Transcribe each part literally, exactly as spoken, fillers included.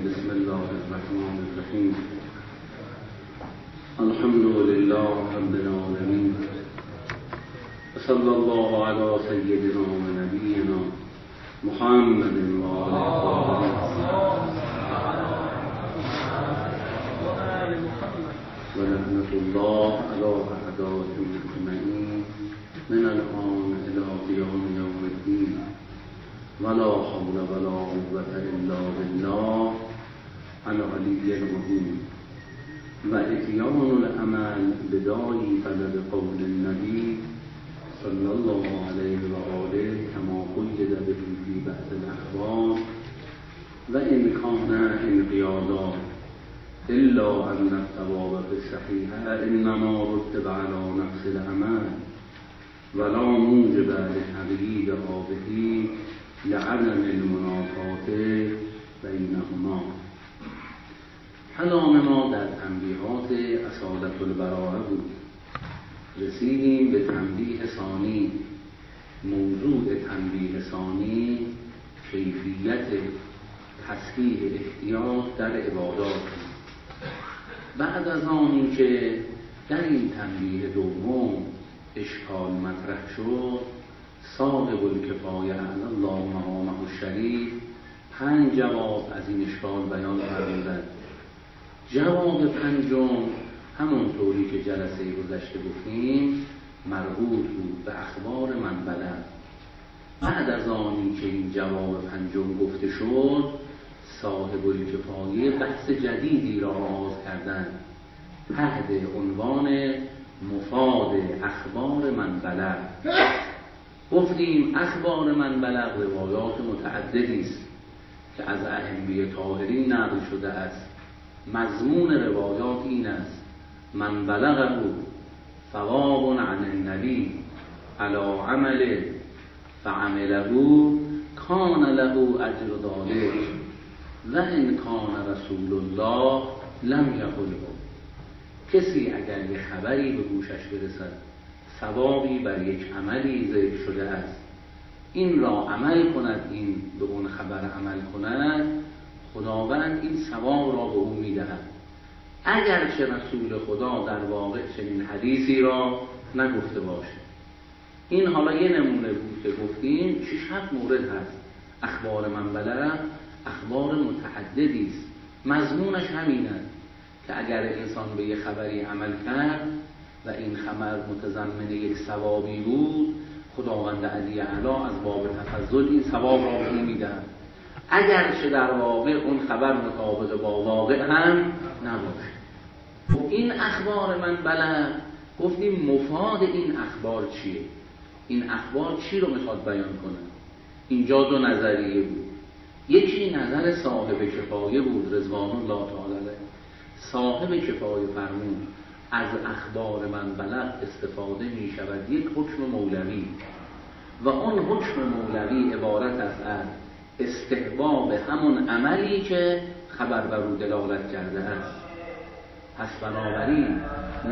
بسم الله الرحمن الرحیم. الحمد لله رب العالمین و صلی الله علی سیدنا و نبینا محمد و آله و رحمت الله علی اعدائهم اجمعین من الآن الی قیام یوم الدین ولا حول ولا قوة الا بالله العلی العظیم. و اتیان العمل بدای طلب قول النبی صلی الله علیه و آله کما قید به فی بعض الاخبار و ان کان انقیادا الا ان الثواب بالصحیح انما رتب علی نفس العمل ولا موجب لتغییر آبه لعدم المنافات بینهما. کلام ما در تنبیهات اصالت البراءه بود. رسیدیم به تنبیه ثانی. موضوع تنبیه ثانی کیفیت تصحیح احتیاط در عبادات. بعد از آنی که در این تنبیه دوم اشکال مطرح شد، صاحب الکفایه علی الله مقامه الشریف پنج جواب از این اشکال بیان فرمودند. جواب پنجم همونطوری که جلسه گذشته گفتیم مربوط بود به اخبار من بلغ. بعد از آنی که این جواب پنجم گفته شد، صاحب الکفایه بحث جدیدی را آغاز کردند تحت عنوان مفاد اخبار من بلغ. گفتیم اخبار من بلغ روایات متعددی است که از ائمه طاهرین نقل شده است. مضمون روایات این است: من بلغه ثواب عن النبی علی عمل فعمله کان له اجر ذلک و ان کان رسول الله لم یقله. کسی اگر یک خبری به گوشش برسد ثوابی بر یک عملی ذکر شده است، این را عمل کند، این به اون خبر عمل کند، خداوند این ثواب را به او میدهد، اگرچه رسول خدا در واقع چنین حدیثی را نگفته باشه. این حالا یه نمونه بود که گفتیم. شش هفت مورد هست. اخبار من بلغ اخبار متعددی است. مضمونش همین است که اگر انسان به یه خبری عمل کرد و این خبر متضمن یک ثوابی بود، خداوند علی اعلی از باب تفضل این ثواب را به او میدهد، اگرچه در واقع اون خبر مطابق با واقع هم نباشه. و این اخبار من بلغ گفتیم مفاد این اخبار چیه؟ این اخبار چی رو میخواد بیان کنه؟ اینجا دو نظریه بود. یکی نظر صاحب کفایه بود رضوان الله تعالی علیه. صاحب کفایه فرمود از اخبار من بلغ استفاده می شود یک حکم مولوی و اون حکم مولوی عبارت است از استحباب همون عملی که خبر بر او دلالت کرده است. پس بنابراین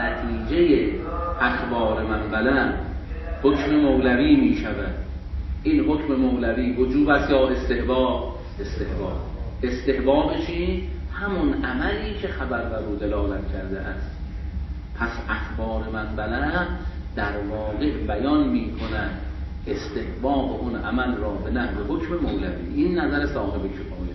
نتیجه اخبار من بلغ حکم مولوی می شود. این حکم مولوی وجوب است یا استحباب؟ استحباب. استحباب چی؟ همون عملی که خبر بر او دلالت کرده است. پس اخبار من بلغ در واقع بیان می کند استحباب اون عمل را به نحو حکم مولوی. این نظر صاحب کفایه.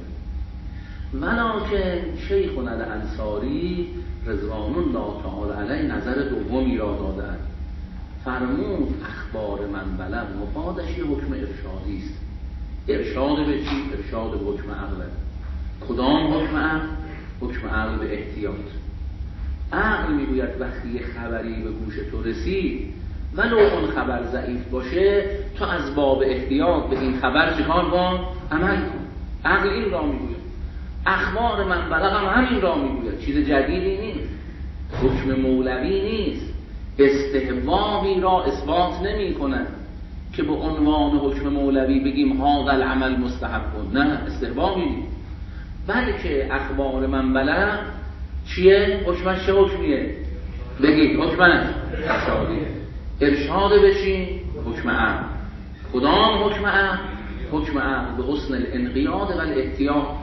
ولکن شیخنا الانصاری رضوان الله تعالی علیه نظر دومی را دادند. فرمود اخبار من بلغ مفادش یه حکم ارشادی است. ارشاد به چی؟ ارشاد به حکم عقل. کدام حکم عقل؟ حکم عقل به احتیاط. عقل میگوید وقتی یه خبری به گوش تو رسید ولو اون خبر ضعیف باشه، تو از باب احتیاط به این خبر چکار کن؟ عمل کن. عقل این را میگوید. اخبار من بلغ هم همین را میگوید. چیز جدیدی نیست، حکم مولوی نیست، استحبابی را اثبات نمی کند که به عنوان حکم مولوی بگیم هذا العمل مستحب کن. نه، استحبابی نیست، بلکه اخبار من بلغ چیه؟ حکمش چه حکمیه؟ بگید. حکمش ارشادیه. ارشاد به چی؟ حکم عقل. کدام حکم عقل؟ حکم عقل به حسن الانقیاد و الاحتیاط.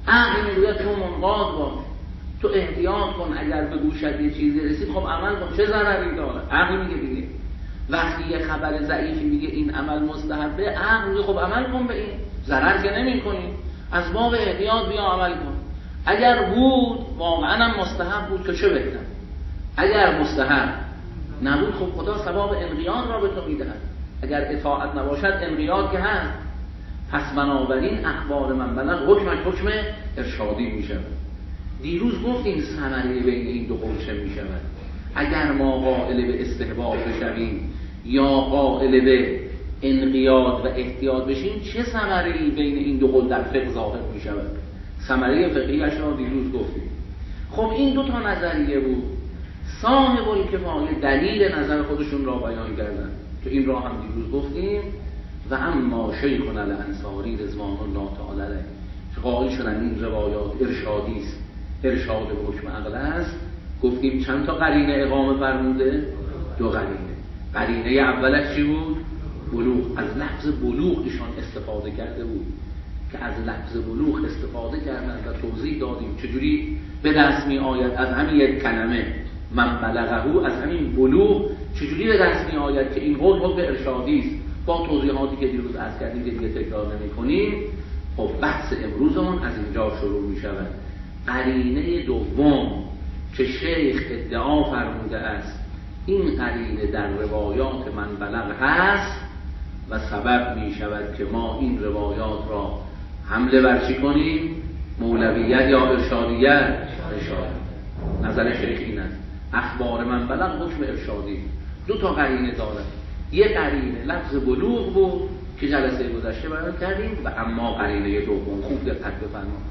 عقل میگوید تو منقاد باش، تو احتیاط کن، اگر به گوشت یه چیزی رسید خب عمل کن، چه ضرری داره؟ عقل میگه دیگه. وقتی یه خبر ضعیفی میگه این عمل مستحبه، عقل میگه خب عمل کن به این، ضرر که نمی‌کنی، از باب احتیاط بیا عمل کن. اگر بود واقعا هم مستحب بود که چه بهتر، اگر مستحب نبود خب خدا ثواب انقیاد را به تو میدهد. اگر اطاعت نباشد انقیاد که هست. پس بنابراین اخبار من بلغ حکمش حکم ارشادی میشود. دیروز گفتیم ثمره بین این دو قول چه میشود. اگر ما قائل به استحباب بشویم یا قائل به انقیاد و احتیاط بشیم، چه ثمره‌ای بین این دو قول در فقه ظاهر میشود؟ ثمره فقهیش را دیروز گفتیم. خب این دو تا نظریه بود. صاحب الکفایه دلیل نظر خودشون را بیان کردن که این را هم دیروز گفتیم. و اما شیخنا الانصاری رضوان الله تعالی علیه که قائل شدن این روایات ارشادی است، ارشاد به حکم عقل است. گفتیم چند تا قرینه اقامه فرموده؟ دو قرینه. قرینه اولش چی بود؟ بلوغ. از لفظ بلوغ ایشان استفاده کرده بود که از لفظ بلوغ استفاده کردن و توضیح دادیم چجوری به دست می آید از همین یک کلمه من بلغه، از همین بلوغ چجوری به دست می آید که این قول حکم ارشادی است، با توضیحاتی که دیروز عرض کردیم دیگه تکرار نمی کنیم. خب بحث امروزمون از اینجا شروع می شود. قرینه دوم که شیخ ادعا فرموده است این قرینه در روایات من بلغ هست و سبب می شود که ما این روایات را حمله بر چی کنیم؟ مولویت یا ارشادیت؟ ارشاد. نظر شیخ این است اخبار من بلغ حکم ارشادی. دو تا قرینه دارد. یه قرینه لفظ بلوغ بود که جلسه گذشته بیان کردیم و اما قرینه دوم خوب دقت بفرمایید.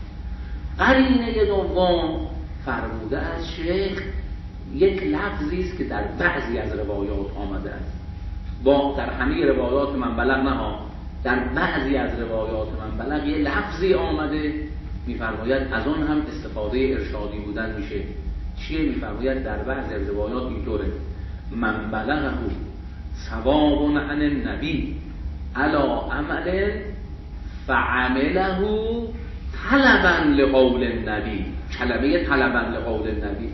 قرینه دوم فرموده از شیخ یک لفظی است که در بعضی از روایات آمده است، با در همه روایات من بلغ نه ها، در بعضی از روایات من بلغ یه لفظی آمده میفرماید از اون هم استفاده ارشادی بودن میشه. چیه؟ میفرماید در بعضی از روایات اینطوره من بلغه ثواب عن النبی علی عمل فعمله طلبا لقول النبی. کلمه طلبا لقول النبی،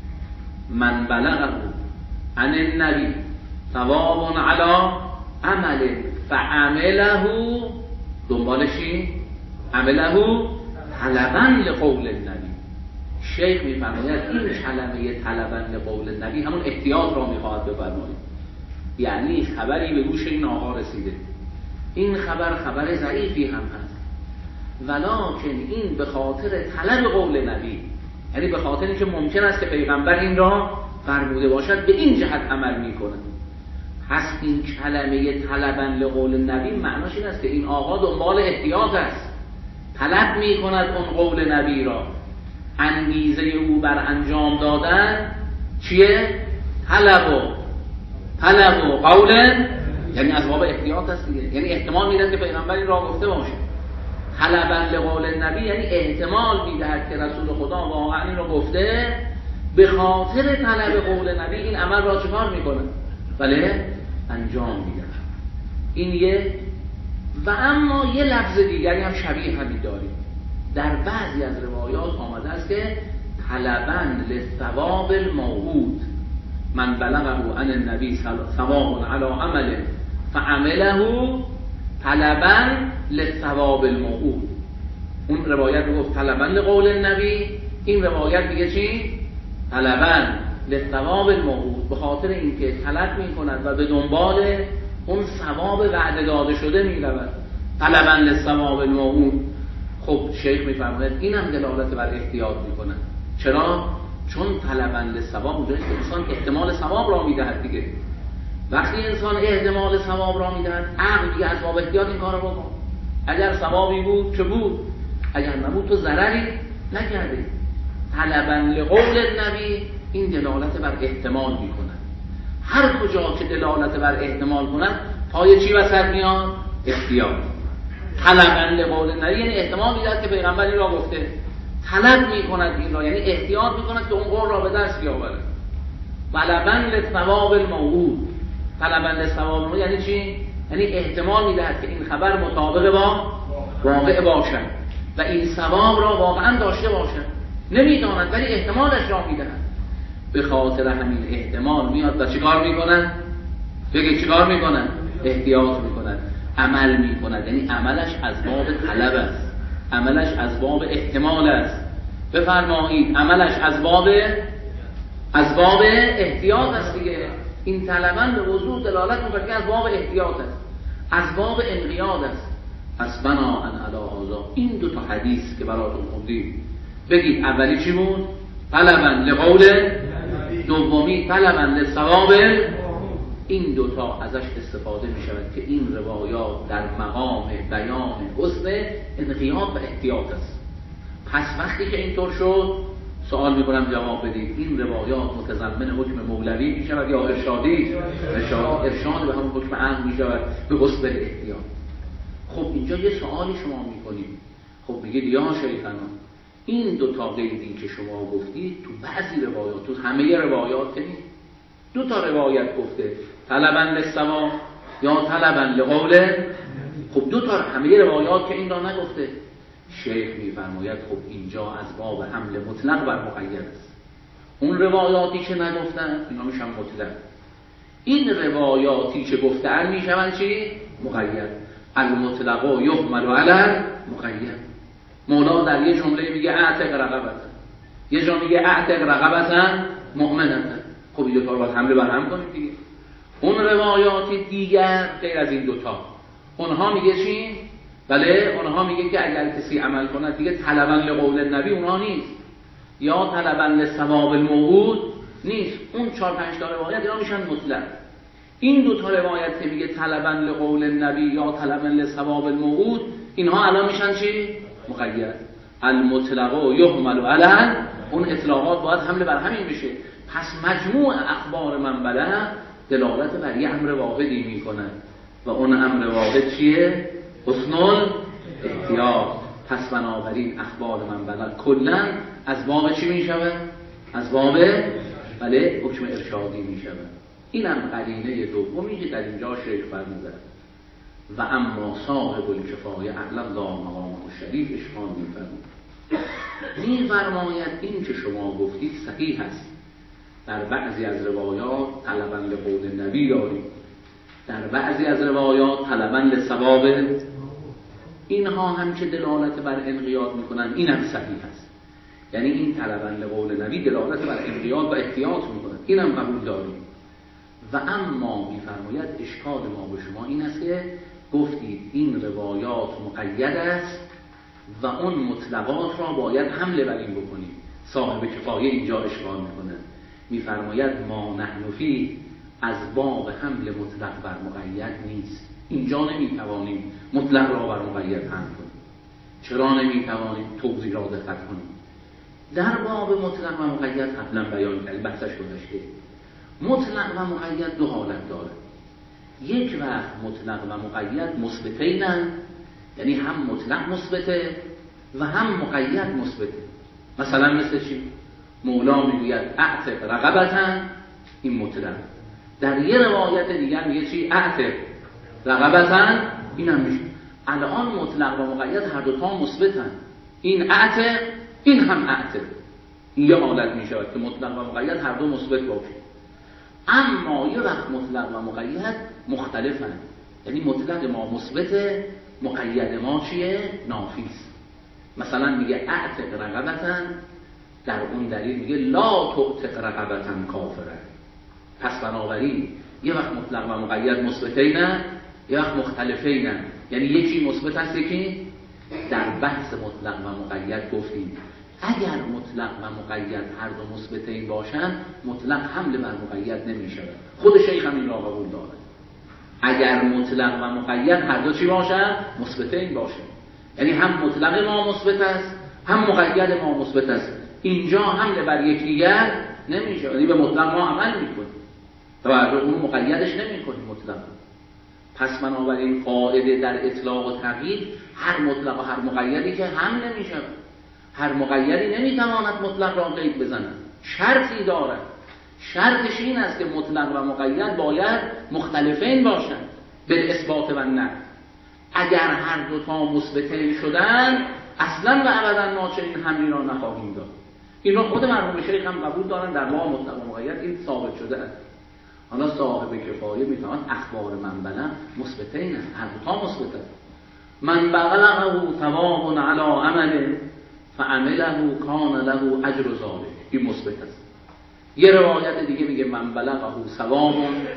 من بلغه عن النبی ثواب علی عمل فعمله، دنبالشی عمله طلبا لقول النبی. شیخ میفرماید این کلمه طلبا لقول النبی همون احتیاط را میخواهد بفرمایید. یعنی خبری به گوش این آقا رسیده، این خبر خبر ضعیفی هم هست، ولکن این به خاطر طلب قول نبی، یعنی به خاطر اینکه ممکن است که پیغمبر این را فرموده باشد به این جهت عمل میکنه. پس این کلمه طلبا لقول نبی معناش این است که این آقا دنبال احتیاط است، طلب میکند اون قول نبی را. انگیزه او بر انجام دادن چیه؟ طلب و طلب و قول، یعنی از باب احتیاط است دیگه، یعنی احتمال میدهد که پیغمبر این را گفته باشه. طلبا لقول نبی یعنی احتمال میدهد که رسول خدا واقعا این را گفته، به خاطر طلب قول نبی این عمل را چکار میکنه؟ بله انجام میده. این یه. و اما یه لفظ دیگری هم شبیه همین داریم. در بعضی از روایات آمده است که طلبا للثواب الموعود، من بلغه عن النبی ثواب علی عمل فعمله طلبا للثواب الموعود. اون روایت رو گفت طلبا لقول النبی، این روایت میگه چی؟ طلبا للثواب الموعود، به خاطر اینکه طلب میکند و به دنبال اون ثواب وعده داده شده میرود. طلبا للثواب الموعود. خب شیخ میفرماید این هم دلالت بر احتیاط میکنه. چرا؟ چون طلبا للثواب اونجاست که انسان احتمال ثواب را میدهد دیگه. وقتی انسان احتمال ثواب را میدهد، عقل دیگه از باب احتیاط این کارو بکن. اگر ثوابی بود چه بود، اگر نبود تو ضرری نکردی. طلبا لقول النبی این دلالت بر احتمال میکنه. هر کجا که دلالت بر احتمال کنند پای چی وسط میاد؟ احتیاط. طلبا لقول النبی یعنی احتمال میدهد که پیغمبر این را گفته، طلب میکند این را، یعنی احتیاط میکند که اون قول را به دست بیاورد. طلبا للثواب الموعود. طلبا للثواب الموعود یعنی چی؟ یعنی احتمال میدهد که این خبر مطابق با واقع باشد. و و این ثواب را واقعا داشته باشد، نمیداند ولی احتمالش را میدهد. به خاطر همین احتمال میاد و چیکار میکنن؟ بگه چیکار میکنن؟ احتیاط میکنن، عمل میکنن. یعنی عملش از باب طلب است، عملش از باب احتمال است. بفرمایید عملش از باب از باب احتیاط است دیگه. این طلبن به وضوح دلالت میکنه که از باب احتیاط است، از باب انقیاد است. پس بنا ان علی هذا، این دو تا حدیث که براتون خوندیم، بگید اولی چی بود؟ طلبا لقول، دومی طلبا للثواب. این دوتا ازش استفاده می شود که این روایات در مقام بیان حسن انقیاد و احتیاط است. پس وقتی که اینطور شد، سوال می کنم جواب بدید، این روایات متضمن حکم مولوی می شود یا ارشادی؟ ارشاد, ارشاد به همون حکم عام می شود به حسن احتیاط. خب اینجا یه سوالی شما می کنید، خب میگید یا شیخنا این دوتا قیدی که شما گفتید تو بعضی روایات، تو همه روایات نیست. دو تا روایت گفته طلبا للثواب یا طلبا لقول. خب دو تا همه روایات که این را نگفته. شیخ میفرماید خب اینجا از باب حمل مطلق بر مقید است. اون روایاتی که نگفتن اینا میشن مطلق، این روایاتی که گفتن میشن چی؟ مقید. المطلق یحمل علی مقید. مولا در یه جمله میگه اعتق رقبتا، یه جا میگه اعتق رقبتا مؤمنتا. خب این دوتا رو باید حمله بر هم کنیم دیگه. اون روایات دیگر غیر از این دوتا، اونها میگه چی؟ بله اونها میگه که اگر کسی عمل کنه دیگه طلبا لقول النبی اونها نیست، یا طلبا للثواب الموعود نیست. اون چهار پنج تا روایت اینا میشن مطلق. این دو تا روایت که میگه طلبا لقول النبی یا طلبا للثواب الموعود، اینها الان میشن چی؟ مقید. المطلق یحمل علی، اون اطلاقات باید حمله بر همین بشه. پس مجموع اخبار من بلغ دلالت بر یه امر واحدی میکنه و اون امر واحد چیه؟ حسن الاحتیاط. پس بنابراین اخبار من بلغ کلا از باب چی میشود؟ از باب بله حکم ارشادی میشود. اینم قرینه دومی که در اینجا شیخ فرموده. و اما صاحب الکفایه اعلی الله مقامه الشریف اشکال میفرمود، میفرماید این که شما گفتید صحیح است. در بعضی از روایات طلبا لقول النبی داریم، در بعضی از روایات طلبا للثواب. اینها هم که دلالت بر انقیاد میکنن این هم صحیح است. یعنی این طلبا لقول النبی دلالت بر انقیاد و احتیاط میکنن، این هم قبول داریم. و اما میفرماید اشکال ما به شما این است که گفتید این روایات مقید است و اون مطلقات را باید حمله بر این بکنید. صاحب کفایه اینجا اشکال میکنه، میفرماید ما نحن فی از باب حمل مطلق بر مقید نیست. اینجا نمیتوانیم مطلق را بر مقید حمل کنیم. چرا نمیتوانیم؟ توضیح را دقت کنیم. در باب مطلق و مقید قبلا بیان کردیم، بحثش گذشته. مطلق و مقید دو حالت داره. یک وقت مطلق و مقید مثبتینن، یعنی هم مطلق مثبته و هم مقید مثبته. مثلا مثل چی؟ مولا میگوید اعتق رقبتا، این مطلق. در یه روایت دیگر میگه چی؟ اعتق رقبتا، این هم میشه. الان مطلق و مقید هر دوتا مثبتن، این اعتق این هم اعتق. این یه حالت میشود که مطلق و مقید هر دو مثبت باشه. اما یه وقت مطلق و مقید مختلفن، یعنی مطلق ما مثبته، مقید ما چیه؟ نافیست. مثلا میگه اعتق رقبتا، در اون دلیل میگه لا تعتق رقبتا کافره. پس بنابراین یه وقت مطلق و مقید مثبتینن، یه وقت مختلفینن. یعنی یکی مثبت هست یکی. در بحث مطلق و مقید گفتیم اگر مطلق و مقید هر دو مثبتین باشن، مطلق حمله بر مقید نمیشه. خود شیخ هم این را قبول داره. اگر مطلق و مقید هر دو چی باشن؟ مثبتین باشه. یعنی هم مطلق ما مثبت است، هم مقید ما مثبت است. اینجا حمله بر یکدیگر نمیشه، یعنی به مطلق ما عمل میکنیم و بر اون مقیدش نمیکنیم مطلق. پس بنابراین قاعده در اطلاق و تقیید هر مطلق و هر مقیدی که هم نمیشه. هر مقیدی نمیتواند مطلق را قید بزند، شرطی دارد. شرطش این است که مطلق و مقید باید مختلفین باشند به اثبات و نه. اگر هر دو تا مثبتین شدن، اصلا و ابدا ما چنین حملی را نخواهیم داد. این را خود مرحوم شیخ هم قبول دارن در لا مطلق و مقید این ثابت شده است. حالا صاحب کفایه میفهمد اخبار منبله مثبتین است، هر دو تا مثبت است. من بلغه ثواب علی عمل فعمله کان له اجر ذلک، این مثبت است. یه روایت دیگه میگه من بلغه ثواب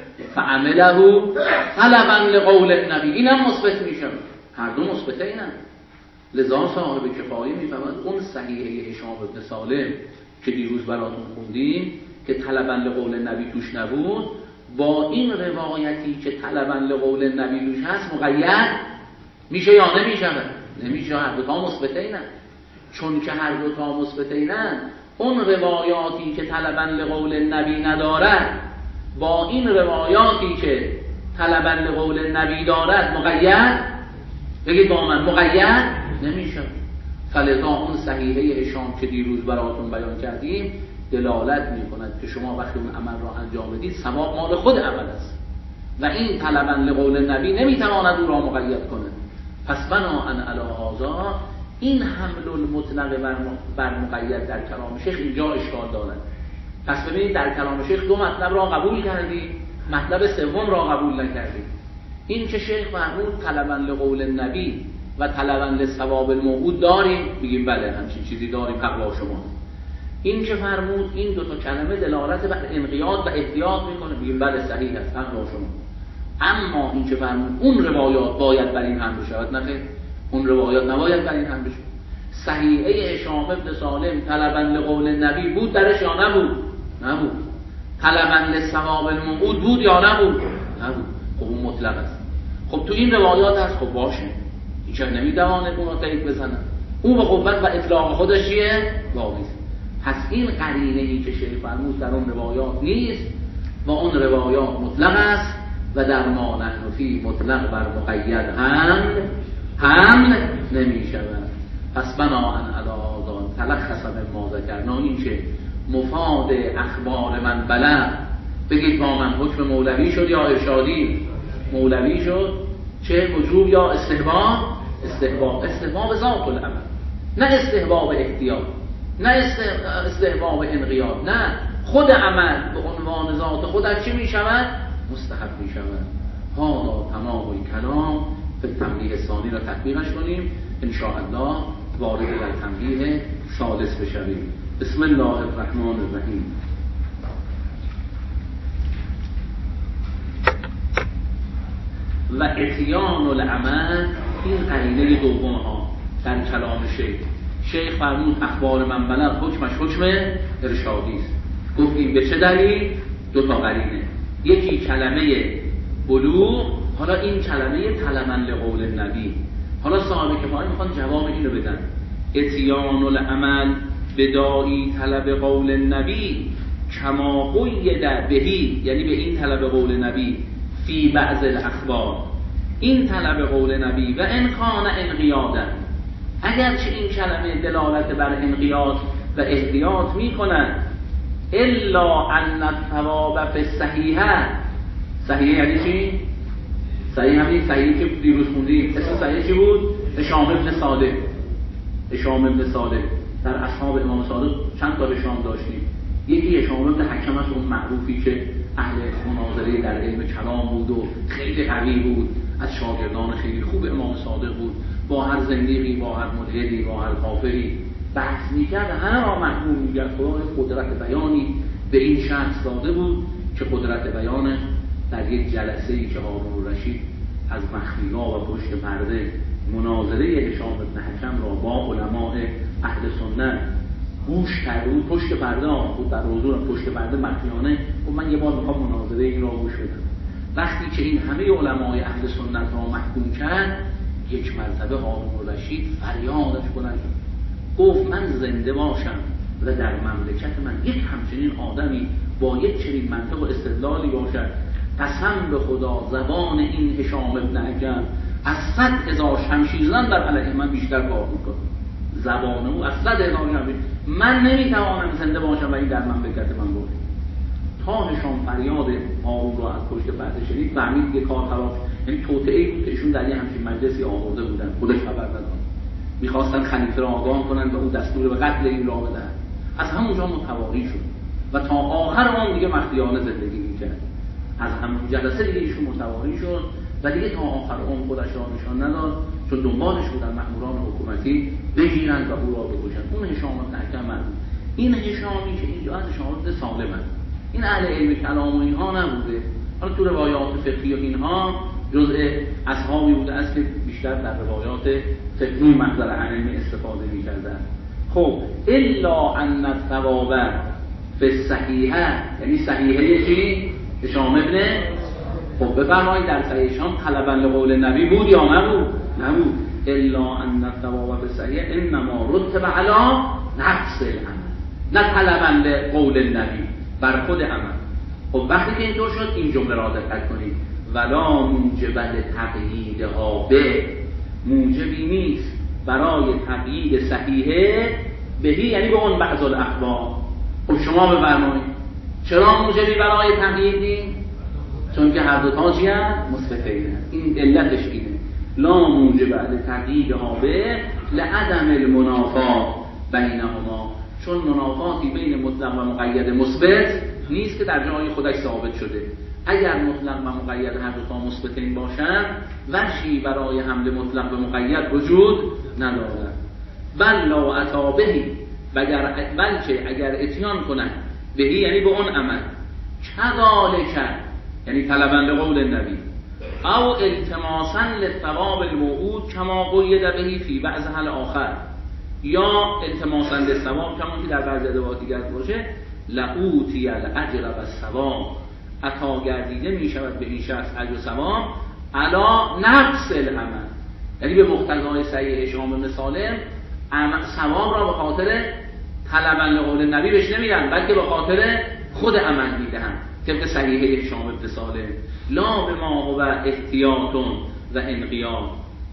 فعمله طلبا لقول النبی، اینم مثبت میشه. هر دو مثبتین است. لذا صاحب کفایه میفهمد اون صحیحه هشام بن سالم که دیروز براتون خوندیم که طلبا لقول نبی توش نبود، با این روایتی که طلبا لقول نبی توش هست مقید میشه یا نمیشه؟ نمیشه. هر دو تا مثبتین است. چون که هر دو تا مثبتین است، اون روایاتی که طلبا لقول نبی ندارد با این روایاتی که طلبا لقول نبی دارد مقید، بگید با من، مقید نمیشه. فلذا اون صحیحه هشام که دیروز براتون بیان کردیم دلالت میکند که شما وقتی اون عمل را انجام بدید ثواب مال خود عمل است و این طلبا لقول نبی نمیتواند او را مقید کنه. پس بناءً علی هذا این حمل المطلق بر مقید در کلام شیخ اینجا اشکال دارد. پس ببینید در کلام شیخ دو مطلب را قبول کردیم، مطلب سوم را قبول نکردیم. این که شیخ فرمود طلبا لقول نبی و طلبا لثواب الموعود داریم، میگیم بله همچین چیزی داریم حق با شما. این که فرمود این دو تا کلمه دلالت بر انقیاد و احتیاط میکنه، میگیم بله صحیح است حق با شما. اما این که فرمود اون روایات باید بر این هم بشود، نه اون روایات نباید بر این هم بشود. صحیحه هشام بن سالم طلبا لقول نبی بود درش یا نبود؟ نبود. طلبا لثواب الموعود بود یا نبود؟ نبود. خب اون مطلق است. خب تو این روایات هست، خب باشه، هیچ نمیتوانه اون رو تایید بزنه. اون به قوت و اطلاق خودش چیه؟ واقعی. پس این قرینه‌ای که شیخ فرمود در اون روایات نیست و اون روایات مطلق است و در ما نحن فی مطلق بر مقید حمل حمل نمی شود. پس بناءً علی هذا تلخص ما ذکرنا، این که مفاد اخبار من بلغ، بگید با من حکم مولوی شد یا ارشادی؟ مولوی شد. چه وجوب یا استحباب؟ استحباب. استحباب ذات العمل، نه استحباب احتیاط، نه استحباب انقیاد، نه خود عمل به عنوان ذات خودش چی می شود؟ مستحب می شود. ها تمام الکلام به تنبیه ثانی را تطبیقش کنیم ان شاء الله وارد در تنبیه ثالث بشویم. بسم الله الرحمن الرحیم. و اتیان العمل، این قرینه دوم ها در کلام شیخ. شیخ فرمود اخبار من بلغ حکمش حکم ارشادی است. گفتیم به چه دلیل؟ دو تا قرینه. یکی کلمه بلوغ، حالا این کلمه طلبا لقول النبی. حالا صاحب کفایه میخوان جواب اینو بدن. اتیان العمل بدایی طلب قول النبی کما قید بهی، یعنی به این طلب قول نبی فی بعض الاخبار، این طلب قول نبی و ان کان انقیادا، اگرچه این کلمه دلالت بر انقیاد و احتیاط میکند، الا ان الثواب فی الصحیحه. صحیحه یعنی چی؟ صحیح همین صحیحی که دیروز خوندیم. اسم صحیح چی بود؟ هشام بن صالح. هشام بن صالح در اصحاب امام صادق چند تا هشام داشتیم. یکی هشام بن حکم است، اون معروفی که اهل مناظره در علم کلام بود و خیلی قوی بود، از شاگردان خیلی خوب امام صادق بود، با هر زندیقی، با هر ملحدی، با هر کافری بحث میکرد، همه را محمول میکرد. خدا قدرت بیانی به این شخص داده بود که قدرت بیانش در یک جلسه‌ای که هارون الرشید از مخفی‌ها و پشت پرده مناظره هشام بن حکم را با علماء اهل سنت گوش کرده بود، پشت پرده بود، در حضور پشت پرده مخفیانه، و من یه بار میخوام مناظره این را گوش بدم. وقتی که این همه علمای اهل سنت را محکوم کرد، یک مرتبه هارون الرشید فریادش بلند شد، گفت من زنده باشم و در مملکت من یک همچنین آدمی با یک چنین منطق و استدلالی باشد، قسم به خدا زبان این هشام بن حکم از صد هزار شمشیرزن در علیه من بیشتر کار میکنه. زبان او از صد هزار شمشیر، من نمیتوانم زنده باشم و این در مملکت من باشه. تا هشام فریاد هارون را از پشت پرده شنید، فهمید که کار خراب، یعنی توطئه‌ای بود که ایشون در یه همچین مجلسی آورده بودن، خودش خبر نداشت. میخواستن خلیفه را آگاه کنن و او دستور به قتل این را بدن. از همونجا متواری شد و تا آخر اون دیگه مخفیانه زندگی میکرد. از همون جلسه دیگه ایشون متواری شد و دیگه تا آخر اون خودش را نشان نداد، چون دنبالش بودن مأموران حکومتی بگیرن و او را بکشن. اون هشام بن حکم مرد. این هشامی که اینجا از هشام سالمه، این اهل علم کلام و اینها نبوده. حالا تو روایات فقهی و اینها جزء اصحابی بوده است که بیشتر در روایات فقهی محضر ائمه استفاده می‌کردن. خب الا ان الثواب فی الصحیحه، یعنی صحیحه چی؟ هشام ابن، خب بفرمایید در صحیح هشام طلبا لقول نبی بود یا نبود؟ نبود. الا ان الثواب فی الصحیحه انما رتب علی نفس العمل، نه طلبا لقول نبی، بر خود عمل. خب وقتی که اینطور شد این جمله را دقت کنید، ولا موجب لتقییدها به، موجبی نیست برای تقیید صحیحه بهی، یعنی به اون بعض الاخبار. خب شما بفرمایید چرا موجبی برای تقیید نیست؟ چون که هر دو تا چی هست؟ مثبتین. این علتش اینه، لا موجب لتقییدها به لعدم المنافات بینهما، چون منافاتی بین مطلق و مقید مثبت نیست که در جای خودش ثابت شده. اگر مطلق و مقید هر دو تا مثبتین باشند وجهی برای حمل مطلق و مقید وجود ندارد. بل لا اتی بهی، بلکه اگر اتیان کنند بهی یعنی به اون عمل، کذالک یعنی طلبا لقول النبی، او التماسا للثواب الموعود کما قید بهی فی بعض حال آخر، یا التماسا للثواب کما که در بعض ادوات دیگر باشه، لعوتی الاجر و الثواب، عطا گردیده می شود به این شخص اجر و ثواب علی نفس العمل، یعنی به مقتضای صحیح هشام بن سالم ثواب را به خاطر طلبا لقول نبی بهش نمیدن، بلکه به خاطر خود عمل میدهن طبق صحیح هشام بن سالم. لا بما هو احتیاط و انقیاد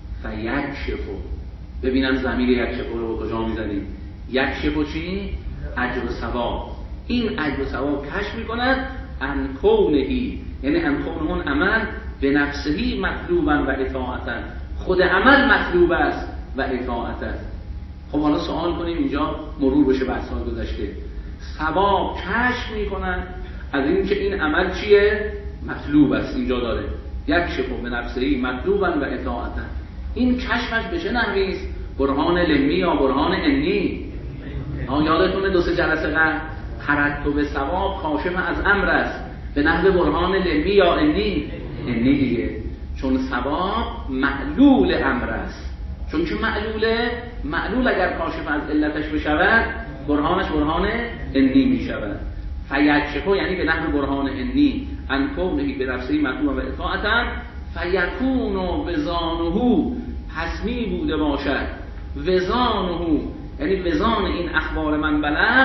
فیکشف. ببینم ضمیر یکشف رو به کجا میزنیم؟ یکشف چی؟ اجر و ثواب. این اجر و ثواب کشف میکند ان کونهی، یعنی ان کون اون عمل به نفسهی مطلوبا و اطاعتا، خود عمل مطلوب است و اطاعت است. خب حالا سوال کنیم اینجا مرور بشه بحث‌های گذشته. ثواب کشف میکنن از این که این عمل چیه؟ مطلوب است. اینجا داره یکشف به نفسهی مطلوبا و اطاعتا. این کشفش بشه نحویست برهان لمی یا برهان انی. آن یادتونه دو سه جلسه قبل ترتب ثواب کاشف از امر است به نحو برهان لمی یا انی. انی دیگه، چون ثواب معلول امر است، چون که معلوله، معلول اگر کاشف از علتش بشود برهانش برهان انی می شود. فیکشفو یعنی به نحو برهان انی ان کونهی به نفسهی مطلوب و اطاعتا، فیکون وزانه، پس می بوده باشد وزانه، یعنی وزان این اخبار من بلغ،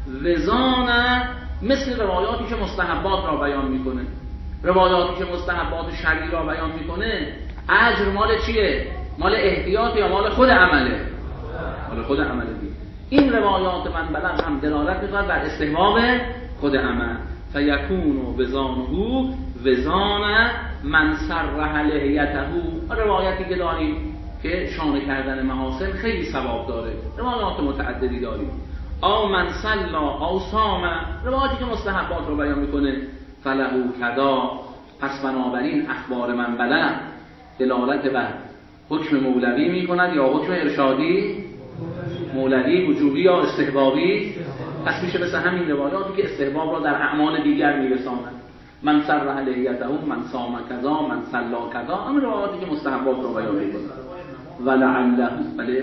وزان مثل روایاتی که مستحبات را بیان میکنه، روایاتی که مستحبات شرعی را بیان میکنه، اجر مال چیه؟ مال احتیاط یا مال خود عمله؟ مال خود عمله دیگه. این روایات من بلغ هم دلالت میکنه بر استحباب خود عمل. فیکون وزانه وزان من سرح لحیته، روایتی که داریم که شانه کردن محاسن خیلی ثواب داره، روایات متعددی داریم. او من صلا او صام، روایتی که مستحبات رو بیان میکنه، فلهو کدا، پس بنابراین اخبار من بلغ دلالت بر حکم مولوی میکند یا حکم ارشادی؟ مولوی، وجوبی یا استحبابی؟ پس میشه مثل همین روایاتی که استحباب را در اعمال دیگر میرساند. من سرح لحیته، من صام کذا، من صلا کذا، همین روایاتی که مستحبات رو بیان میکنه. ولعله، بله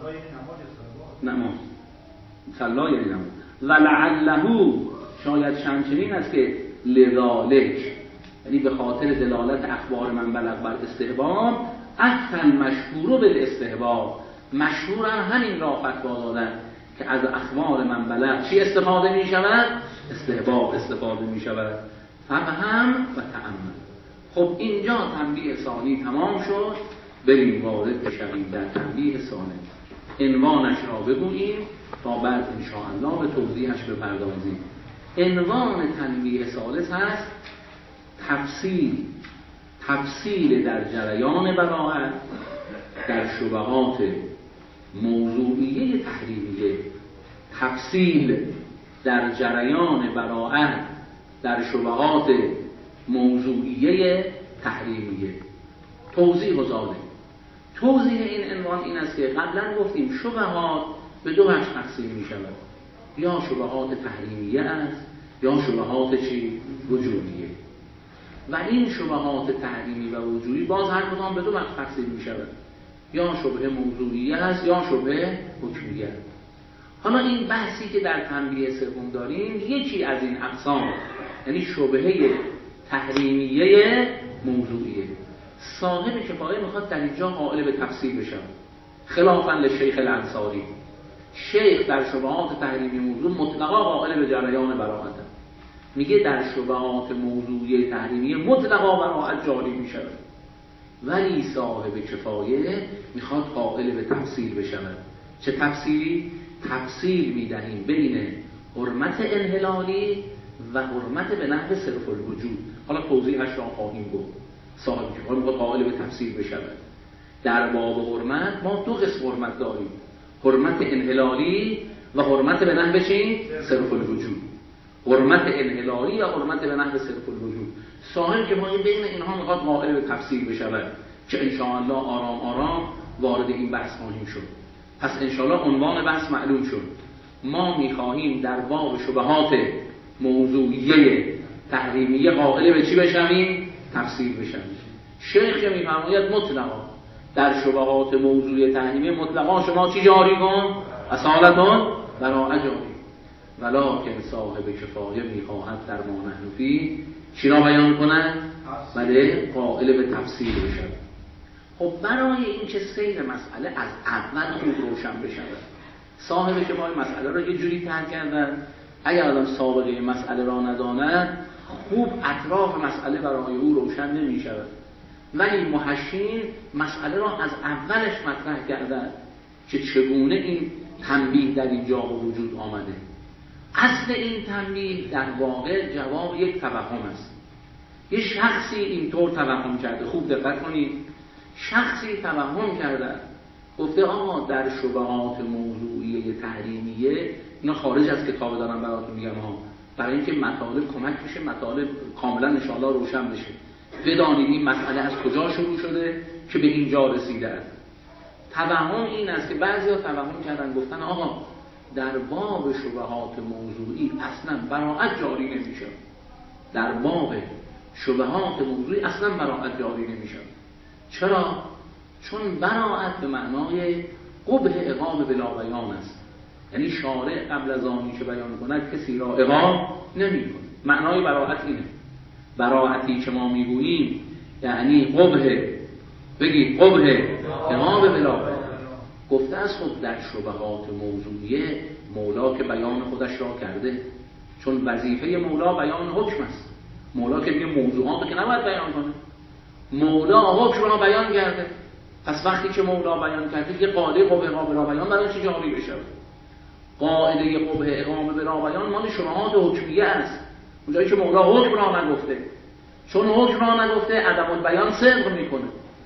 نماز صلا یعنی نماز. ولعله، شاید شمچنین است که لذالک، یعنی به خاطر دلالت اخبار من بلغ بر استحباب، اصلا مشهور بالاستحباب، مشهور همین را فتوا دادن که از اخبار من بلغ چی استفاده می شود؟ استحباب استفاده می شود. فهم و تأمل. خب اینجا تنبیه ثانی تمام شد، بریم وارد بشویم در تنبیه ثانی. عنوانش را بگوییم تا بعد انشاءالله به توضیحش بپردازیم. عنوان تنبیه ثالث هست تفصیل، تفصیل در جریان براءت، در شبهات موضوعیه تحریمیه، تفصیل در جریان براءت در شبهات موضوعیه تحریمیه. توضیح و ذالک. توضیح این عنوان این است که قبلا گفتیم شبهات به دو بخش تقسیم می شود، یا شبهات تحریمیه است یا شبهات چی؟ وجودیه. و این شبهات تحریمی و وجودی باز هر کدام به دو بخش تقسیم می شود، یا شبهه موضوعیه است یا شبهه حکمیه. حالا این بحثی که در تنبیه سوم داریم یکی از این اقسام، یعنی شبهه تحریمیه موضوعیه. صاحب کفایه میخواد در اینجا قائل به تفصیل بشه، خلافاً لشیخ الانصاری. شیخ در شبهات تحریمی موضوع مطلقا قائل به جریان براءت، میگه در شبهات موضوعی تحریمی مطلقا براءت جاری میشه، ولی صاحب کفایه میخواد قائل به تفصیل بشه. چه تفصیلی؟ تفصیل میدهیم بین حرمت انحلالی و حرمت به نحو صرف الوجود. حالا توضیحش را خواهیم گفت. صاحب کفایه میخواد قائل به تفصیل بشه. در باب حرمت ما دو قسم حرمت داریم، حرمت انحلالی و حرمت به نحو چی؟ صرف الوجود. حرمت انحلالی یا حرمت به نحو صرف الوجود. صاحب که ما بین اینها میخواد قائل به تفصیل بشه که انشاءالله آرام آرام وارد این بحث خواهیم شد. پس انشاءالله عنوان بحث معلوم شد. ما میخواهیم در باب شبهات موضوعیه تحریمیه قائل به چی بشویم؟ تفصیل بشویم. شیخ که میفرماید مطلقا در شبهات موضوعی تحریمیه مطلقا شما چی جاری کن؟ اصالتون براءت جاری. ولکن صاحب کفایه میخواهد در ما نحن فیه چی را بیان کنند؟ بله، قائل به تفصیل بشود. خب برای این که سیر مسئله از اول خوب روشن بشه، صاحب کفایه مسئله را یه جوری طرح کردن اگر آدم سابقه مسئله را نداند خوب اطراف مسئله برای او روشن نمی شود. ولی محشین مسئله را از اولش مطرح کردن که چگونه این تنبیه در اینجا وجود آمده. اصل این تنبیه در واقع جواب یک توهم است. یه شخصی اینطور توهم کرده، خوب دقت کنید، شخصی توهم کرده گفته آقا در شبهات موضوعی تحریمیه، اینا خارج از کتاب دارم براتون میگم ها، برای اینکه مطالب کمک بشه، مطالب کاملا ان شاء الله روشن بشه، بدانید این مسئله از کجا شروع شده که به اینجا رسیده است. توهم این است که بعضیا توهم کردن گفتن آقا در باب شبهات موضوعی اصلا براءت جاری نمیشه. در باب شبهات موضوعی اصلا براءت جاری نمیشه. چرا؟ چون براءت به معنای قبح عقاب بلا بیان است. یعنی شارع قبل از آنی که بیان کند کسی را عقاب نمی‌کند. معنای براءت اینه. براءتی که ما میگوییم یعنی قبح، بگید قبح عقاب بلا بیان. گفته است خود در شبهات موضوعیه مولا که بیان خودش را کرده، چون وظیفه مولا بیان حکم است. مولا که میگه موضوعات که نباید بیان کنه، مولا حکم را بیان کرده. پس وقتی که مولا بیان کرده یه قاعده قبح عقاب بلا بیان برای چی جاری بشه؟ قاعده قبح عقاب بلا بیان مال شبهات حکمیه است، اونجایی که مولا حکم را نگفته. چون حکم را نگفته عدم البیان صدق میکنه.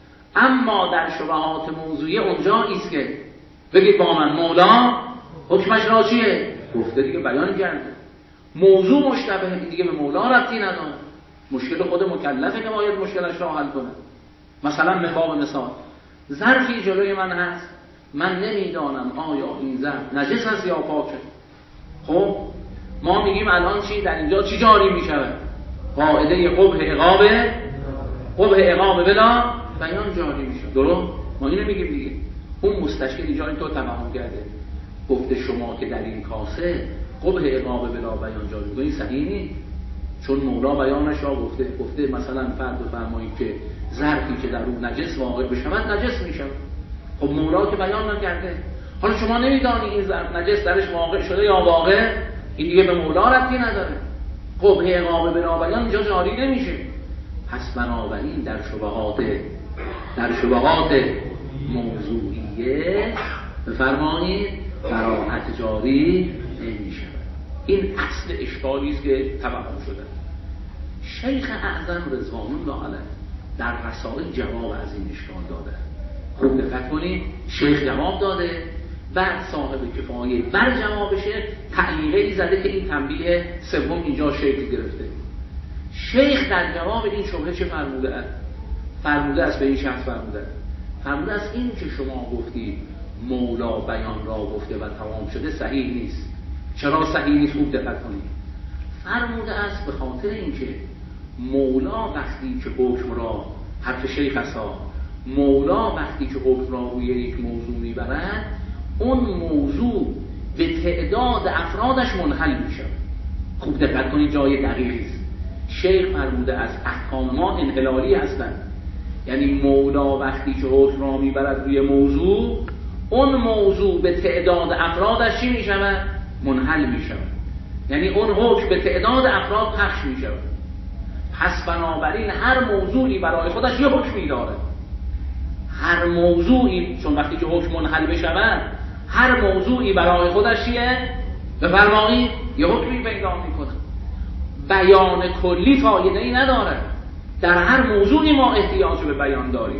اما در شبهات موضوعی اونجا ایست که بگید با من مولا حکمش را چیه؟ گفته دیگه، بیان کرده. موضوع مشتبه دیگه به مولا ربطی نداره، مشکل خود مکلفه که باید مشکلش را حل کنه. مثلا مثال مثال ظرفی جلوی من هست، من نمیدانم آیا این ظرف نجس است یا پاکه. خب ما میگیم الان چی در اینجا چی جاری میشه؟ قاعده قبح عقاب قبح عقاب بلا بیان جاری میشه. درست؟ ما اینو میگیم دیگه. اون مستشکل اینجا اینطور تفاهم کرده، گفته شما که در این کاسه قبح عقاب بلا بیان جاری میشه. این صحیح نیست، چون مولا بیانش را گفته. گفته مثلا فرض بفرمایید که ظرفی که در اون نجس واقع بشود نجس میشه. خب مولا که بیان نکرده، حالا شما نمیدانی این ظرف نجس درش واقع شده یا واقع، این دیگه به مولا ربطی نداره. قبح عقاب بلا بیان اینجا جاری نمیشه. پس بنابراین در شبهات در شبهات موضوعیه بفرمایید براءت جاری نمیشه. این اصل اشکالی است که توهم شده. شیخ اعظم رضوان الله علیه در رسائل جواب از این اشکال داده. خوب دقت کنید، شیخ جواب داده بعد صاحب کفایه بر جوابشه تعلیقه ای زده که این تنبیه سوم اینجا شکل گرفته. شیخ در جواب این شبهه چه فرموده است؟ فرموده است به این شخص فرموده است فرموده است این که شما گفتید مولا بیان را گفته و تمام شده صحیح نیست. چرا صحیح نیست؟ خوب دقت کنید. فرموده است به خاطر اینکه مولا وقتی که حکم را، حرف شیخ است، مولا وقتی که حکم را روی یک موضوع میبرد اون موضوع به تعداد افرادش منحل میشه. خوب دقت کنید جای دقیقی است. شیخ فرموده از احکام ما انحلالی هستند، یعنی مولا وقتی که حکم را میبرد روی موضوع اون موضوع به تعداد افرادش چی میشود؟ منحل میشود، یعنی اون حکم به تعداد افراد پخش میشود. پس بنابراین هر موضوعی برای خودش یه حکمی داره. هر موضوعی، چون وقتی که حکم منحل بشود هر موضوعی برای خودش چیه؟ بفرمایید یه حکمی پیدا میکنه. بیان کلی فایده ای نداره. در هر موضوعی ما احتیاج به بیان داریم.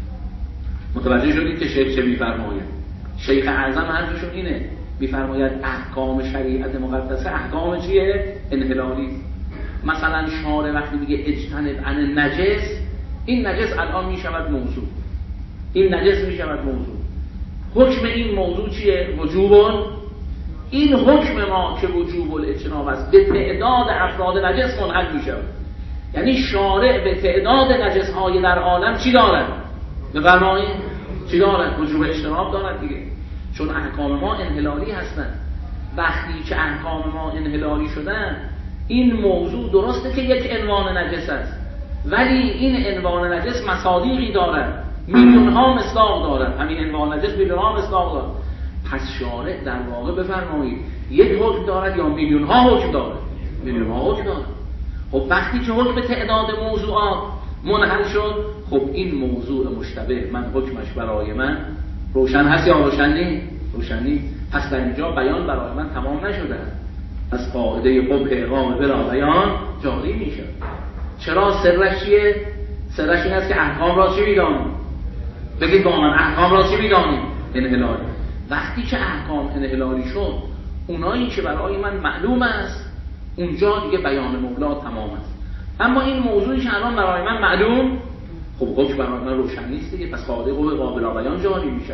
متوجه شدید که شیخ چه میفرماید؟ شیخ اعظم حرفشون اینه، میفرماید احکام شریعت مقدسه احکام چیه؟ انحلالی. مثلا شارع وقتی میگه اجتنب عن نجس، این نجس الان میشود موضوع، این نجس میشود موضوع. حکم این موضوع چیه؟ وجوبون. این حکم ما که وجوب الاجتناب است به تعداد افراد نجس منحل میشود، یعنی شارع به تعداد نجس های در عالم چی دارد؟ بفرمایید چی دارد؟ وجوب اجتناب دارد دیگه، چون احکام ما انحلالی هستند. وقتی که احکام ما انحلالی شدن این موضوع درسته که یک عنوان نجس است، ولی این عنوان نجس مصادیقی دارد، میلیون ها مصداق دارد. همین عنوان نجس میلیون ها مصداق دارد. پس شارع در واقع بفرمایید یک حکم دارد یا میلیون ها حکم دارد؟ میلیون ها حکم دارد. خب وقتی که حکم تعداد موضوعات منحل شد، خب این موضوع مشتبه من حکمش برای من روشن هست یا روشن نیست؟ روشن نیست. پس در اینجا بیان برای من تمام نشده است. از قاعده قبح اقامه بلا بیان جاری میشه. چرا؟ سرش چیه؟ سرش این است که احکام را چی میدانیم؟ بگید با من احکام را چی میدانیم؟ انحلالی. وقتی که احکام انحلالی شد، اونایی که برای من معلوم است اونجا دیگه بیان مولا تمام است. اما این موضوعی که الان برای من معلوم، خب حکم برای من روشن نیست دیگه، پس قاعده قبح قابل بیان جاری میشه.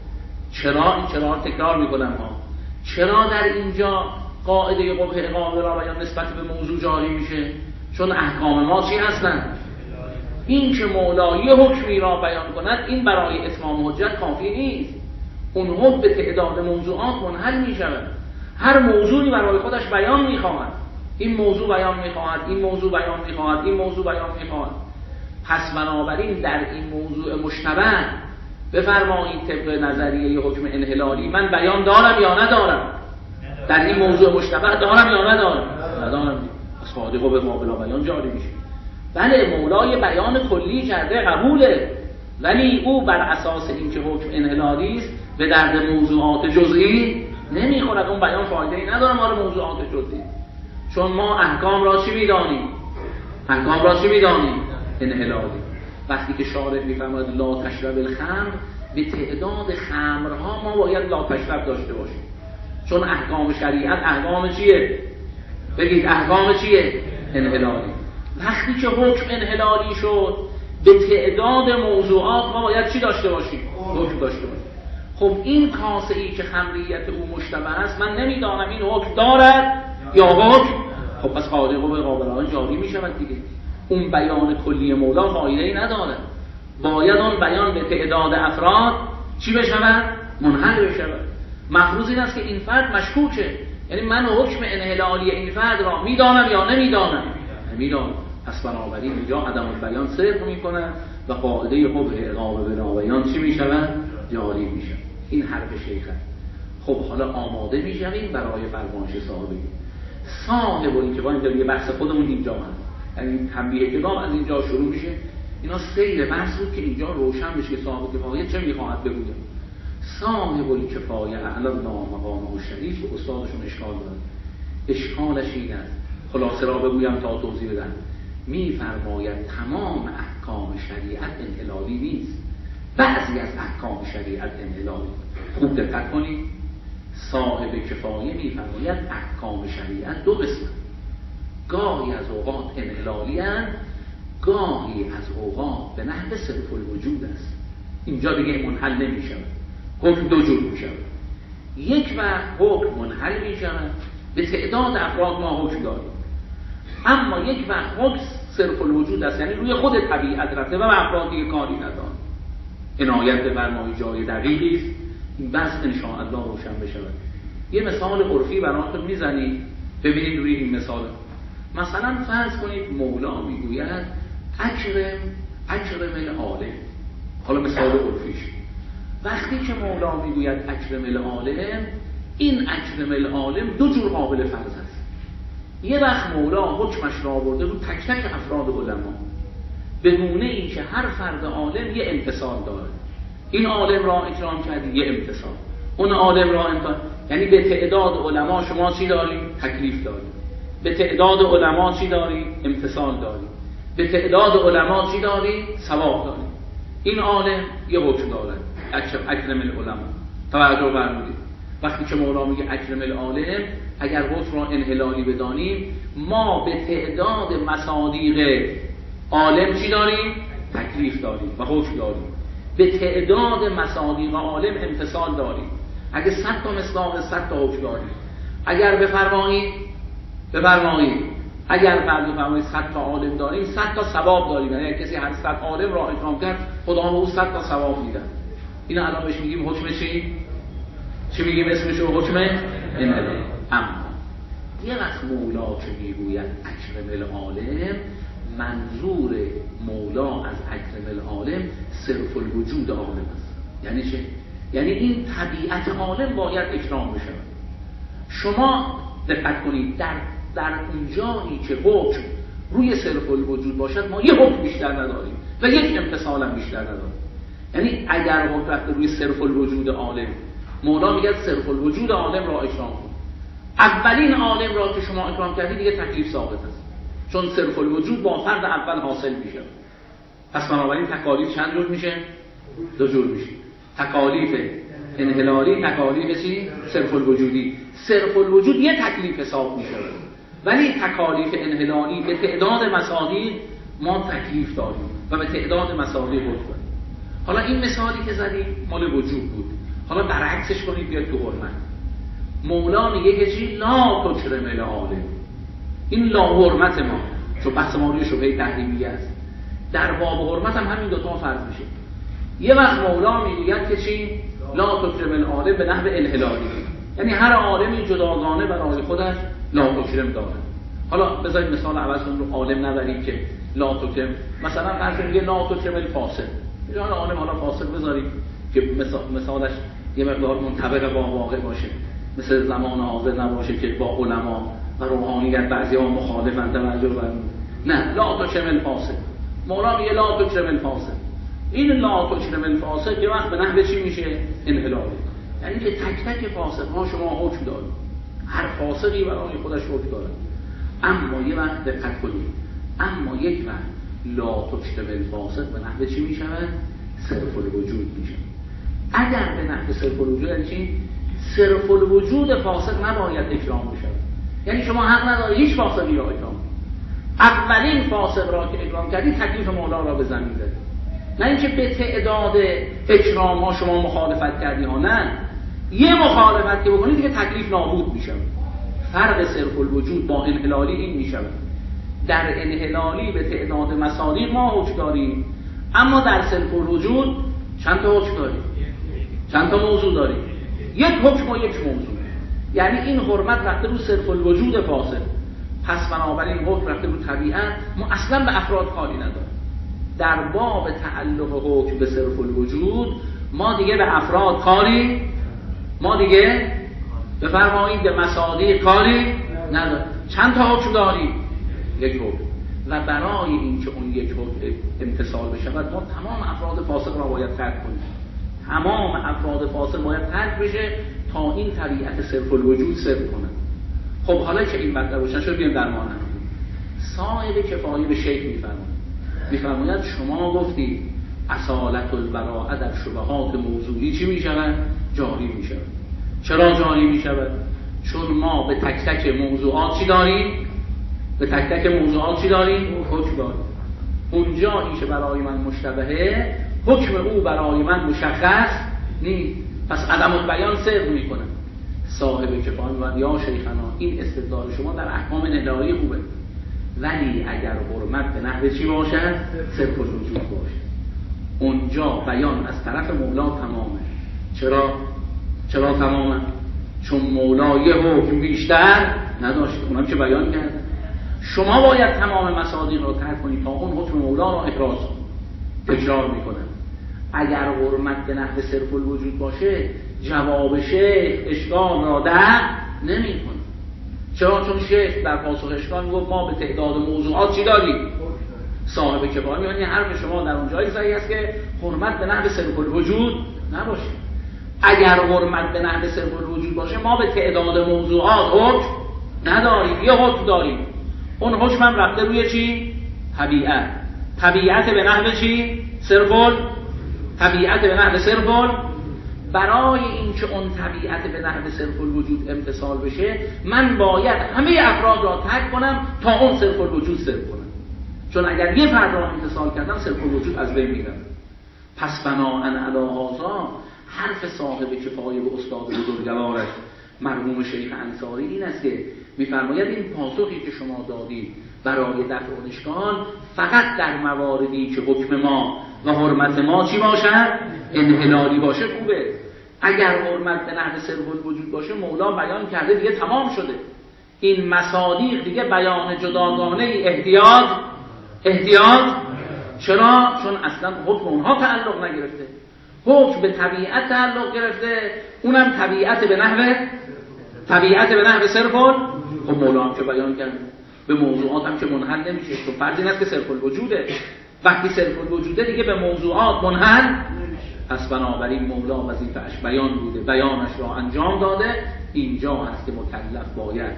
چرا؟ این چرا تکرار میکنم ها. چرا در اینجا قاعده قبح قابل بیان نسبت به موضوع جاری میشه؟ چون احکام ما چی هستند؟ این که مولا یه حکمی را بیان کند این برای اتمام حجت کافی نیست. اون حکم به تعداد موضوعات منحل میشود. هر موضوعی برای خودش بیان میخواهد. این موضوع بیان میخواهد، این موضوع بیان میخواهد، این موضوع بیان میخواهد. پس بنابراین در این موضوع مشتبه بفرمایید طبق نظریه حکم انحلالی من بیان دارم یا ندارم؟ در این موضوع مشتبه دارم یا ندارم؟ ندارم. پس قاعده قبح قابل بیان جاری میشه. بله مولای بیان کلی کرده قبوله، ولی او بر اساس اینکه حکم انحلالی است به درد موضوعات جزئی نمیخورد. اون بیان فایده‌ای نداره ما رو موضوعات جزئی، چون ما احکام را چی میدانیم؟ احکام را چی میدانیم؟ انحلالی. وقتی که شارع میفرماید لا تشرب الخمر، به تعداد خمرها ما باید لا تشرب داشته باشیم، چون احکام شریعت احکام چیه؟ بگید احکام چیه؟ انحلالی. وقتی که حکم انحلالی شد به تعداد موضوعات ما باید چی داشته باشیم؟ حکم داشته باشیم. خب این کاسه ای که خمریت او مشتبه است، من نمیدانم این حکم دارد یا حکم. خب پس قاعده قبح قابل بیان جاری می شود دیگه. اون بیان کلی مولا فایده ای نداره. باید اون بیان به تعداد افراد چی بشود؟ منحل بشود. مفروض این است که این فرد مشکوکه، یعنی من حکم انحلالی این فرد را میدانم یا نمیدانم؟ نمیدانم. پس بنابراین اینجا عدم البیان صرف میکنه و قاعده قبح اقامه بلا بیان چی میشود؟ جاری میشه. این حرف شیخه. خب حالا آماده میشویم برای فرمایش صاحبی. صاحب و این که با اینجا یه بحث خودمون اینجا هست، یعنی تنبیه کلام از اینجا شروع میشه. اینا سیر بحث بود که اینجا روشن بشه که صاحب کفایه چه میخواهد بگوید. صاحب الکفایه اعلی مقامه الشریف که استادشون اشکال داره. اشکالش این است، خلاصه را بگویم تا توضیح بدم، میفرماید تمام احکام شریعت انحلالی نیست، بعضی از احکام شریعت انحلالی. خوب دقت کنید. صاحب کفایه می‌فرماید احکام شریعت دو قسمه، گاهی از اوقات انحلالی اند، گاهی از اوقات به نحو صرف الوجود است. اینجا دیگه منحل نمیشه، حکم دو جور میشه. یک وقت حکم منحل میشه، به تعداد افراد ما حکم داریم، اما یک وقت حکم صرف الوجود است، یعنی روی خود طبیعت رفته و به افراد دیگه کاری نداره. عنایت به برنامه جای دقیقی است. این بس ان شاء الله روشن بشه. یه مثال عرفی براتون میزنید ببینید روی این مثال. مثلا فرض کنید مولا میگوید اکرم اکرم العالم. حالا مثال عرفیش، وقتی که مولا میگوید اکرم العالم، این اکرم العالم دو جور قابل فرض است. یه وقت مولا حکمش را آورده رو تک تک افراد علما، به گونه این که هر فرد عالم یه امتصال داره. این عالم را اکرام کردی، یه امتصال. اون عالم را امتصال، یعنی به تعداد علما شما چی داری؟ تکلیف داری. به تعداد علما چی داری؟ امتصال داری. به تعداد علما چی داری؟ ثواب داری. این عالم یه حکم داره، اکرم العلما. توجه فرمودید. وقتی که مولا میگه اکرم العالم، اگر حکم را انحلالی بدانیم، ما به تعداد مصادیق عالم چی داریم؟ تکلیف داریم و حکم داریم. به تعداد مصادیق عالم امتصال داریم. اگه صد تا مصداق صد تا حکم داریم. اگر بفرمایید بفرمایید اگر فرض بفرمایید صد تا عالم داریم، صد تا ثواب داریم. یعنی کسی هر صد عالم را اکرام کرد، خدا به او صد تا ثواب میده. این الان بهش میگیم حکم چی؟ چی میگیم اسمش رو؟ حکم انحلالی. اما یه وقت مولا که میگوید اکرم العالم، منظور مولا از اکرم العالم صرف الوجود عالم است. یعنی چه؟ یعنی این طبیعت عالم باید اکرام بشه. شما دقت کنید، در در اون جایی که حکم روی صرف الوجود باشد، ما یه حکم بیشتر نداریم و یک امتصال هم بیشتر نداریم. یعنی اگر حکم رفته روی صرف الوجود عالم، مولا میگه صرف الوجود عالم را اکرام کن. اولین عالم را که شما اکرام کردید دیگه تکلیف ثابت است، چون صرف الوجود با فرد اول حاصل میشه. پس بنابراین تکالیف چند جور میشه؟ دو جور میشه. تکالیف انحلالی، تکالیف چی؟ صرف الوجودی. صرف الوجود یه تکلیف حساب میشه، ولی تکالیف انحلالی به تعداد مصادیق ما تکلیف داریم و به تعداد مصادیق حکم داریم. حالا این مثالی که زدیم مال وجود بود، حالا برعکسش کنید بیاد تو حرمت. مولا میگه که چی؟ لا تکرم العالم. این لا حرمت ما، چون بحث ما روی شبهه تحریمیه است. در باب حرمت هم همین دو تا فرض میشه. یه وقت مولا میگه که چی؟ لا تکرم العالم به نحو انحلالی، یعنی هر عالمی جداگانه برای خودش لا تکرم داره. حالا بذارید مثال اول کنیم رو عالم نبریم که لا تکرم. مثلا فرض میگه لا تکرم الفاسد، یعنی عالم حالا فاسد بذاریم که مثالش یه مقدار منطبق با واقع باشه، مثل زمان حاضر نباشه که با علما و روحانیت بعضی‌ها مخالفن. توجه فرمایید. نه، لا تکرم الفاسد. مولا میگه لا تکرم الفاسد. این لا تکرم الفاسد یه وقت به نحو چی میشه؟ انحلالی. یعنی که تک تک فاسق‌ها شما حکم دارید، هر فاسقی برای خودش حکم داره. اما یه وقت دقت کنید، اما یک وقت لا تکرم الفاسد به نحو چی میشود؟ صرف الوجود میشه. اگر به نحو صرف الوجود یعنی چی؟ صرف الوجود فاسق نباید اکرام بشه. یعنی شما حق نداری هیچ فاسقی را اکرام. اولین فاسق را که اکرام کردی تکلیف مولا را به زمین زدی. نه اینکه به تعداد اکرام ها شما مخالفت کردی ها، نه، یه مخالفت که بکنید دیگه تکلیف نابود میشه. فرق صرف الوجود با انحلالی این میشه. در انحلالی به تعداد مصادیق ما حکم داریم، اما در صرف الوجود چند تا حکم داریم؟ چند تا موضوع داریم؟ یک حکم و یک موضوع. یعنی این حرمت رفته رو صرف الوجود فاسد، پس بنابراین حکم رفته رو طبیعت، ما اصلا به افراد کاری نداریم. در باب تعلق حکم به صرف الوجود ما دیگه به افراد کاری، ما دیگه بفرمایید به مصادیق کاری نداریم. چند تا حکم داریم؟ یک حکم. و برای اینکه اون یک حکم امتصال بشه ما تمام افراد فاسق را باید ترک کنیم. تمام افراد فاسق باید ترک بشه تا این طبیعت صرف الوجود صرف کنه. خب حالا که این مطلب روشن شد بیایم در مانند صاحب کفایه به شیخ میفرماید میفرماید شما گفتید اصالت البراءه در شبهات موضوعی چی میشود؟ جاری می شود. چرا جاری می شود؟ چون ما به تک تک موضوعات چی داریم؟ به تک تک موضوعات چی داریم؟ حکم داریم. اونجایی که برای من مشتبهه حکم او برای من مشخص نیست، پس عدم البیان صدق میکنه. صاحب کفایه و یا شیخنا این استدلال شما در احکام الهی خوبه، ولی اگر حرمت به نحو چی باشد؟ صدق الوجود باشه، اونجا بیان از طرف مولا تمامه. چرا؟ چرا تمامه؟ چون مولا یه حکم بیشتر نداشته، اونم که بیان کرده. شما باید تمام مصادیق را ترک کنید تا اون حکم مولا را احراز تکرار میکنه. اگر حرمت به نحو صرف الوجود باشه جواب شیخ اشکال را در نمیکنه. چرا؟ چون شیخ در پاسخ اشکال میگفت ما به تعداد موضوعات چی داریم؟ صاحب کفایه میگه حرف شما در اون جایی صحیح است که حرمت به نحو صرف الوجود نباشه. اگر حرمت به نحو صرف الوجود باشه ما به تعداد موضوعات حکم نداریم، یه حکم داریم، اون حکم هم رفته روی چی؟ طبیعت. طبیعت به نحو چی؟ صرف طبیعت به نحو صرف. برای اینکه اون طبیعت به نحو صرف الوجود امتصال بشه من باید همه افراد را ترک کنم تا اون صرف الوجود صرف کنم، چون اگر یه فرد را امتصال کردم صرف الوجود از بین میره. پس بناءً علی هذا حرف صاحب کفایه و استاد بزرگوارش مرحوم شیخ انصاری این است که میفرماید این پاسخی که شما دادید برای دفع اون اشکال فقط در مواردی که حکم ما و حرمت ما چی باشد؟ انحلالی باشه خوبه. اگر حرمت به نحو صرف الوجود باشه مولا بیان کرده دیگه تمام شده. این مصادیق دیگه بیان جداگانه احتیاج احتیاج چرا؟ چون اصلا حکم اونها تعلق نگرفته، حکم به طبیعت تعلق گرفته، اونم طبیعت به نحو طبیعت به نحو صرف. خب مولا هم که بیان کرده به موضوعات هم که منحل نمیشه، چون فرض این است که صرف الوجوده. وقتی صرف الوجوده دیگه به موضوعات منحل، پس بنابراین مولا وظیفه‌اش بیان بوده، بیانش را انجام داده. اینجا هست که مکلف باید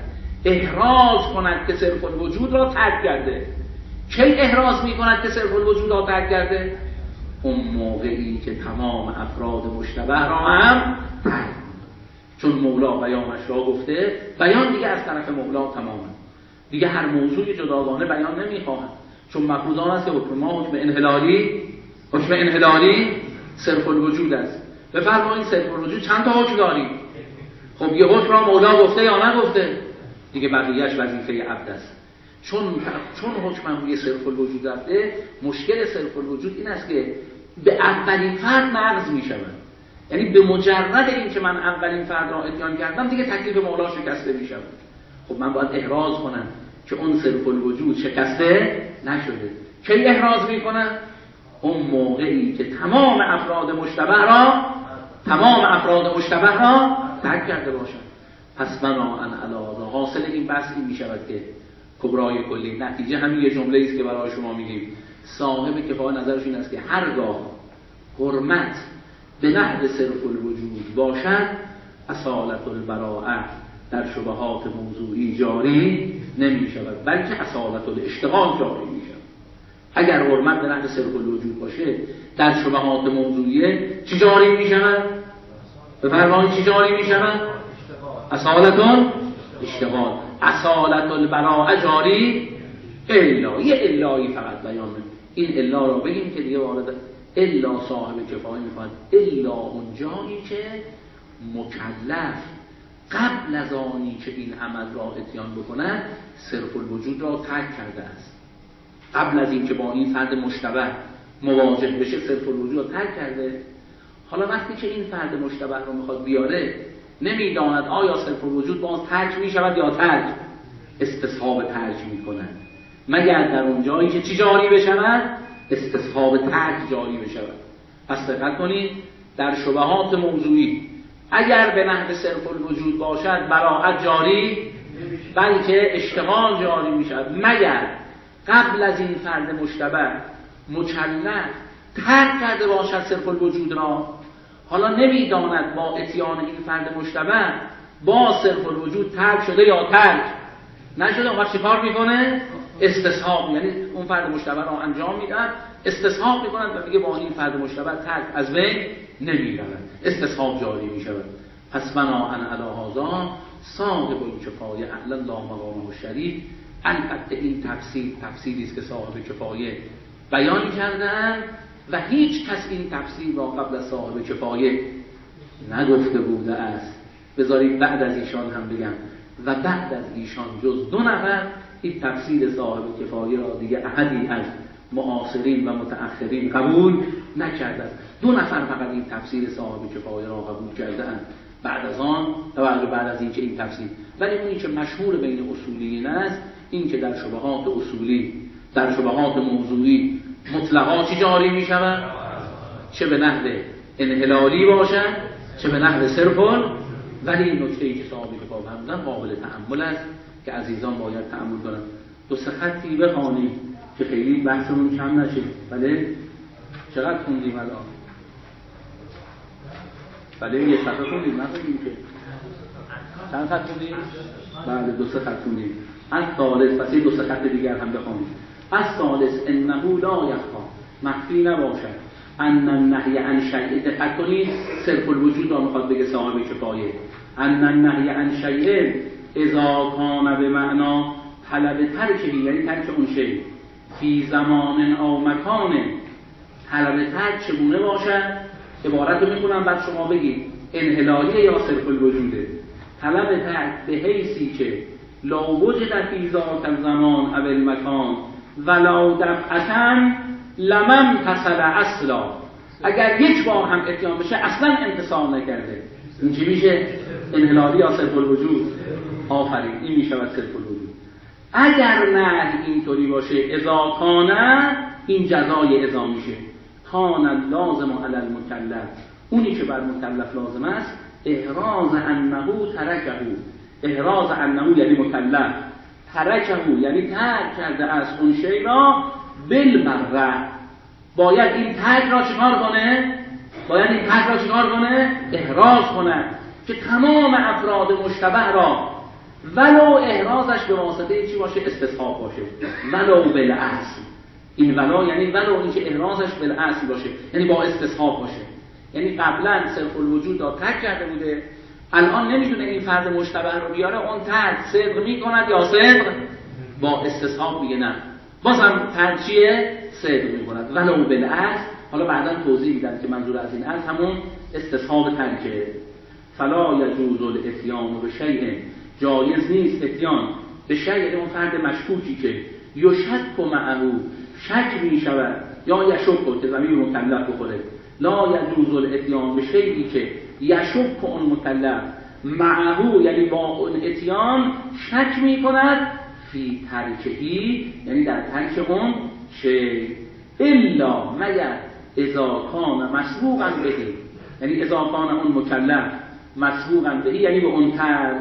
احراز کند که صرف الوجود را ترک کرده. کی احراز میکند که صرف الوجود را ترک کرده؟ اون موقعی که تمام افراد مشتبه را هم ترک، چون مولا بیانش را گفته، بیان دیگه از طرف مولا تمامه، دیگه هر موضوعی جداگانه بیان نمیخواهد، چون مفروض آن است که حکم ما حکم انحلالی حکم انحلالی صرف الوجود است. بفرمایید صرف الوجود چند تا حکم داریم؟ خب یه حکم را مولا گفته یا نگفته؟ دیگه بقیه‌اش وظیفه عبد است. چون چون حکم روی صرف الوجود رفته، مشکل صرف الوجود این است که به اولین فرد نقض می شود. یعنی به مجرد این که من اولین فرد را اتیان کردم دیگه تکلیف مولا شکسته می شود. خب من باید احراز کنم که اون صرف الوجود شکسته نشده. کی احراز می کنم؟ اون موقعی که تمام افراد مشتبه را تمام افراد مشتبه را ترک کرده باشد. پس بناءً علی حاصل این بحث این می شود که کبرای کلی نتیجه همین یه جمله است که برای شما میگیم. صاحب کفایه نظرش این است که هرگاه حرمت به نحو صرف الوجود باشد اصالت البراءه در شبهات موضوعی جاری نمی شود، بلکه اصالت الاشتغال جاری می شود. اگر حرمت به نحو صرف الوجود باشه در شبهات موضوعی چی جاری می شود؟ بفرمایید چی جاری می شود؟ اصالت الاشتغال. اصالت البراءه جاری الا، یه الایی فقط بیان می. این الا را بگیم که دیگه وارد الا صاحب کفایه میخواد، الا اونجایی که مکلف قبل از آنی که این عمل را اتیان بکند صرف الوجود را ترک کرده است. قبل از این که با این فرد مشتبه مواجه بشه صرف الوجود را ترک کرده. حالا وقتی که این فرد مشتبه رو میخواد بیاره نمیداند آیا صرف الوجود باز ترک میشود یا ترک استصحاب ترک میکند، مگر در اون جایی که چی جاری بشود؟ استصحاب ترک جاری بشود. پس دقت کنید در شبهات موضوعی اگر به نحو صرف الوجود باشد براءت جاری بلکه اشتغال جاری میشود، مگر قبل از این فرد مشتبه مکلف ترک کرده باشد صرف الوجود را. حالا نمیداند با اتیان این فرد مشتبه با صرف الوجود ترک شده یا ترک نشده، اون وقت چی کار میکنه؟ استصحاب، یعنی اون فرد مشتبه را انجام میدن، استصحاب میکنن و دیگه با این فرد مشتبه ترک از بین نمی رود، استصحاب جاری می شود. پس بناهن علی هذا صاحب الکفایه اعلی الله مقامه الشریف، البته این تفسیر تفسیری است که صاحب کفایه بیان کردند و هیچ کس این تفسیر را قبل از صاحب کفایه نگفته بوده است. بذارید بعد از ایشان هم بگم و بعد از ایشان جز دو نفر این تفسیر صاحب کفایه را دیگه احدی از معاصرین و متأخرین قبول نکرده است. دو نفر فقط این تفسیر صاحب کفایه را قبول کرده‌اند بعد از آن و بعد از اینکه این تفسیر، ولی اونی که مشهور بین اصولیین است این که در شبهات اصولی، در شبهات موضوعی مطلقاتی جاری می شود، چه به نحو انحلالی باشد چه به نحو صرفون. ولی این نکته‌ای که صاحب کتاب فرمودن قابل تأمل است که عزیزان باید تأمل کنند. دو سه خطی بخوانید که خیلی بحثمون کم نشه. بله چقدر خوندیم الان؟ بله یه صفحه خوندیم، نخوندیم که چند خط خوندیم؟ بله دو سه خط خوندیم. از ثالث، پس دو سه خط دیگر هم بخوانید. از ثالث انه لا یخفی، مخفی نباشد، ان النهی عن شیء، دقت کنید صرف الوجود را میخواد بگه صاحب کفایه، ان النهی عن شیء اذا کان به معنا طلب ترکه، یعنی ترک اون شی، فی زمان او مکان، طلب ترک چگونه باشد؟ عبارت رو میخونم بعد شما بگید انحلالیه یا صرف الوجوده. طلب ترک به حیثی که لا وجد فی ذاک الزمان او المکان ولا دفعتن لمن تصل اصلا، اگر یک بار هم اتیان بشه اصلا انتصال نکرده. این چی میشه؟ انحلالی یا صرف الوجود؟ آفرین، این میشود صرف الوجود. اگر نه اینطوری باشه اذا کانه، این جزای اذا میشه، کان لازم علی المکلف، اونی که بر مکلف لازم است احراز انه ترکه، احراز انه یعنی مکلف، ترکه یعنی ترک کرده از اون شی را، بالمره باید این ترک را چکار کنه؟ باید این ترک را چکار کنه؟ احراز کنه که تمام افراد مشتبه را، ولو احرازش به واسطه چی باشه؟ استصحاب باشه، ولو بالاصل. این ولو یعنی ولو این که احرازش بالاصل باشه، یعنی با استصحاب باشه. یعنی قبلا صرف الوجود را ترک کرده بوده، الان نمیدونه این فرد مشتبه رو بیاره، اون ترک صدق میکند یا صدق با استصحاب میگه نه، بازم ترک چیه؟ صدق میکند ولو بالاصل. حالا بعدا توضیح میدم که منظور از این اصل همون استصحاب ترکه. فلا یجوز الاتیان به شیء، جایز نیست اتیان به شیء، اون فرد مشکوکی که یشک معه، شک میشود، یا یشک که ضمیر مکلف بخوره، لا یجوز الاتیان به شیئی که یشک اون مکلف معه، یعنی با اون اتیان شک میکند، فی ترکهی یعنی در ترک اون شی، الا مگر اذا کان مسبوقا بهی، یعنی اذا کان اون مکلف مسبوقا بهی یعنی به اون ترک،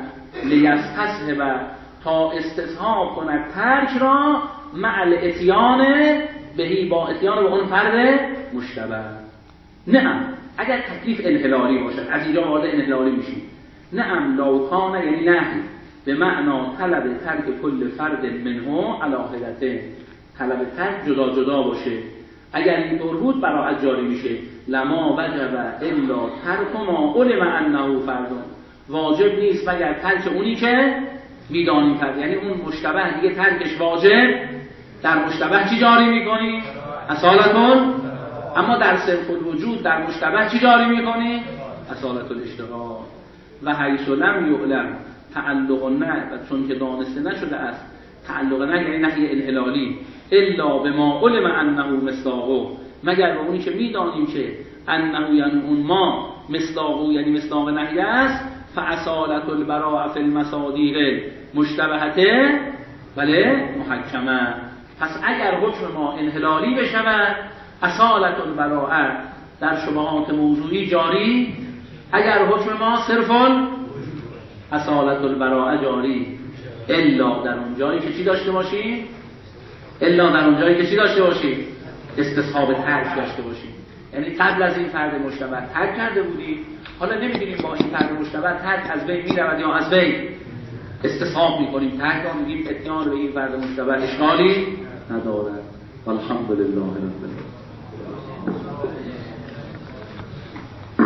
لیستصحب تا استصحاب کند ترک را، مع الاتیان بهی با اتیان به اون فرد مشتبه. نعم اگر تکلیف انحلالی باشد، از اینجا وارد انحلالی میشیم. نعم لوکانه یعنی نهی به معنا طلب ترک کل فرد منه علی حدته، طلب ترک جدا جدا باشه. اگر این طور بود براءت جاری میشه، لما وجب الا ترک ما علم انه فرد، واجب نیست مگر ترک اونی که میدانیم فرد، یعنی اون مشتبه دیگه ترکش واجب، در مشتبه چی جاری میکنی؟ اصالتون. اما در صرف الوجود در مشتبه چی جاری میکنی؟ اصالت الاشتغال. و حیث لم یعلم تعلق نه، و چون که دانسته نشده است تعلق نه یعنی نهی انحلالی، الا به ما علم انه مصداقه، مگر به اونی که میدانیم که انه یعنی اون ما مصداقه یعنی مصداق نهی است، فاصالت البراء فی المصادیق مشتبهته بله محکمه. پس اگر حکم ما انحلالی بشود، اصالت البراء در شبهات موضوعی جاری، اگر حکم ما صرفا اصالت البراء جاری، الا در اون جایی که چی داشته باشی؟ الا در اون جایی که چی داشته باشی؟ استصحاب ترک داشته باشی. یعنی قبل از این فرد مشتبه ترک کرده بودی، حالا نمیدونیم با این فرد مشتبه ترک از بین میرود یا از بین استصحاب میکنیم، ترک را میگیم اتیان به این فرد مشتبه اشکالی ندارد. والحمدلله رب العالمین.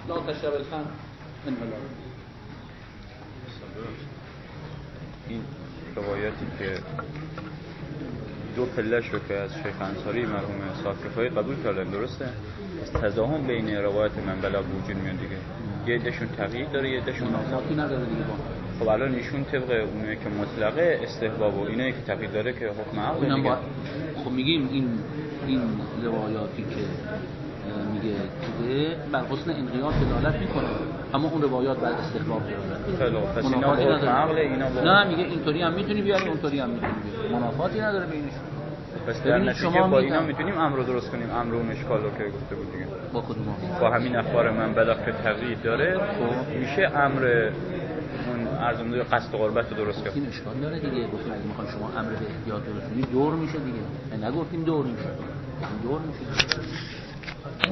لا تشرب الخمر انحلال. این روایتی که دو پلش رو که از شیخ انصاری مرحوم صافی قبول کردن درسته؟ تضاهم بین روایت من بلا وجود میاد دیگه. یه عدهشون تقیید داره، یه عدهشون منافاتی نداره دیگه. با خب الان ایشون طبق اونایی که مطلقه استحباب و اینایی که تقیید داره که حکم عقل دیگه. خب میگیم این این روایاتی که میگه که بر حسن انقیاد دلالت میکنه، اما اون روایات بر استحباب داره. خیلی پس اینا حکم عقل اینا با... نه میگه اینطوری هم میتونی بیاری اونطوری هم میتونی بیاری، منافاتی نداره بینشون. پس در نتیجه با اینا میتونیم امر رو درست کنیم، امر و اشکال رو که گفته بود دیگه. با کدوم؟ با همین اخبار من بلغ که تقیید داره خب میشه امر اون ارزم داره قصد قربت رو درست کنیم. این اشکال داره دیگه. گفتیم اگه میخوان شما امر به احتیاط درست کنید دور میشه دیگه. نگفتیم دور میشه. دور میشه.